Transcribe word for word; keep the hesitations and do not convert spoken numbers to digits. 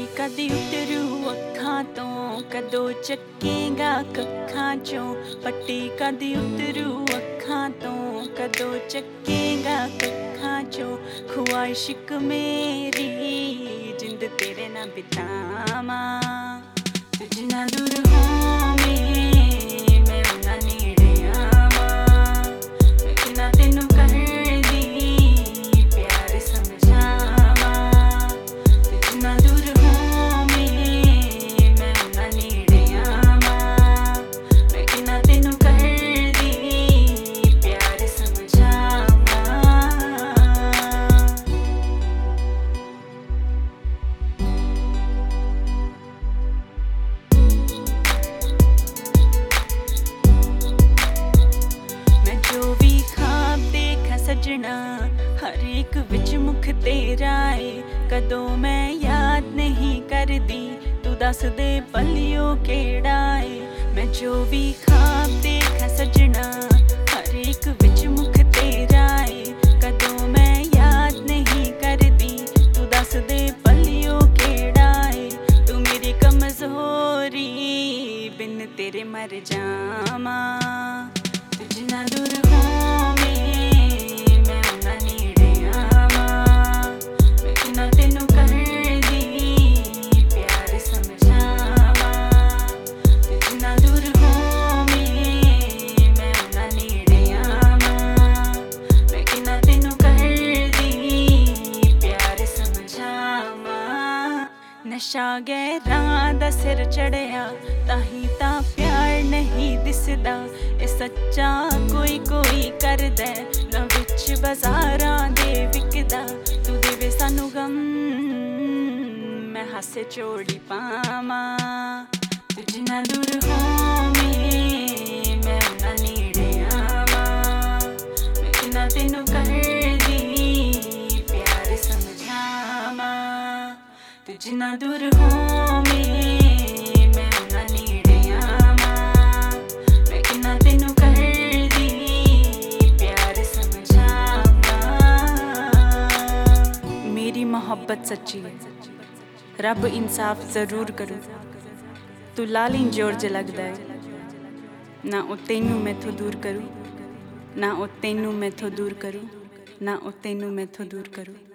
ਕਦੀ ਉਤਰੂ ਅੱਖਾਂ ਤੋਂ, ਕਦੋਂ ਚੱਕੇਗਾ ਕੱਖਾਂ ਚੋਂ। ਪੱਟੀ ਕਦੀ ਉਤਰੂ ਅੱਖਾਂ ਤੋਂ, ਕਦੋਂ ਚੱਕੇਗਾ ਕੱਖਾਂ ਚੋਂ। ਖੁਆਇਸ਼ ਇੱਕ ਮੇਰੀ ਜਿੰਦ ਤੇਰੇ ਨਾਲ ਬਿਤਾਵਾਂ, ਤੂੰ ਜਿੰਨਾ ਦੂਰ ਹੋਵੇਂ ਮੈਂ ਉਨਾ ਨੇੜੇ ਆਵਾਂ। ਮੈਂ ਕਿੰਨਾ ਤੈਨੂੰ ਕਰਦੀ ਪਿਆਰ ਸਮਝਾਵਾਂ, ਤੂੰ ਜਿੰਨਾ ਦੂਰ ਹੋਵੇਂ ਮੈਂ ਉਨਾ ਨੇੜੇ ਆਵਾਂ। ਮੈਂ ਕਿੰਨਾ ਤੈਨੂੰ ਕਰਦੀ ਪਿਆਰ ਸਮਝਾਵਾਂ। ਸਜਣਾ ਹਰ ਇੱਕ ਵਿੱਚ ਮੁਖ ਤੇਰਾ ਏ, ਕਦੋਂ ਮੈਂ ਯਾਦ ਨਹੀਂ ਕਰਦੀ ਤੂੰ ਦੱਸ ਦੇ ਪਲਿਓ ਕਿਹੜਾ ਏ। ਮੈਂ ਜੋ ਵੀ ਖਾਬ ਦੇਖਾਂ ਸਜਣਾ ਹਰ ਇੱਕ ਵਿੱਚ ਮੁਖ ਤੇਰਾ ਏ, ਕਦੋਂ ਮੈਂ ਯਾਦ ਨਹੀਂ ਕਰਦੀ ਤੂੰ ਦੱਸ ਦੇ ਪਲਿਓ ਕਿਹੜਾ ਏ। ਤੂੰ ਮੇਰੀ ਕਮਜ਼ੋਰੀ ਬਿਨ ਤੇਰੇ ਮਰ ਜਾਵਾਂ, ਤੂੰ ਜਿੰਨਾ ਦੂਰ ਹੋਵੇਂ ਨਸ਼ਾ ਗਹਿਰਾਂ ਦਾ ਸਿਰ ਚੜਿਆ, ਤਾਹੀਂ ਤਾਂ ਪਿਆਰ ਨਹੀਂ ਦਿਸਦਾ। ਇਹ ਸੱਚਾ ਕੋਈ ਕੋਈ ਕਰਦਾ ਨਾ ਵਿੱਚ ਬਾਜ਼ਾਰਾਂ ਦੇ ਵਿਕਦਾ। ਤੂੰ ਦੇਵੇ ਸਾਨੂੰ ਗਮ ਮੈਂ ਹਾਸੇ ਚੋੜੀ ਪਾਵਾਂ, ਤੂੰ ਜਿੰਨਾ ਦੂਰ ਹੋਵੇਂ ਮੈਂ ਉਨਾ ਨੇੜੇ ਆਵਾਂ। ਮੈਂ ਕਿੰਨਾ ਤੈਨੂੰ ਕਰਦੀ ਪਿਆਰ ਸਮਝਾਵਾਂ, ਤੂੰ ਜਿੰਨਾ ਦੂਰ ਹੋਵੇਂ ਮੈਂ ਉਨਾ ਨੇੜੇ ਆਵਾਂ। ਮੈਂ ਕਿੰਨਾ ਤੈਨੂੰ ਕਰਦੀ ਪਿਆਰ ਸਮਝਾਵਾਂ। ਮੇਰੀ ਮੁਹੱਬਤ ਸੱਚੀ ਹੈ, ਰੱਬ ਇਨਸਾਫ ਜ਼ਰੂਰ ਕਰੂ। ਤੂੰ ਲਾਲੀ ਜੋਰਜ ਲੱਗਦਾ ਹੈ, ਨਾ ਉਹ ਤੈਨੂੰ ਮੈਥੋਂ ਦੂਰ ਕਰੂ, ਨਾ ਉਹ ਤੈਨੂੰ ਮੈਥੋਂ ਦੂਰ ਕਰੂ, ਨਾ ਉਹ ਤੈਨੂੰ ਮੈਥੋਂ ਦੂਰ ਕਰੂ।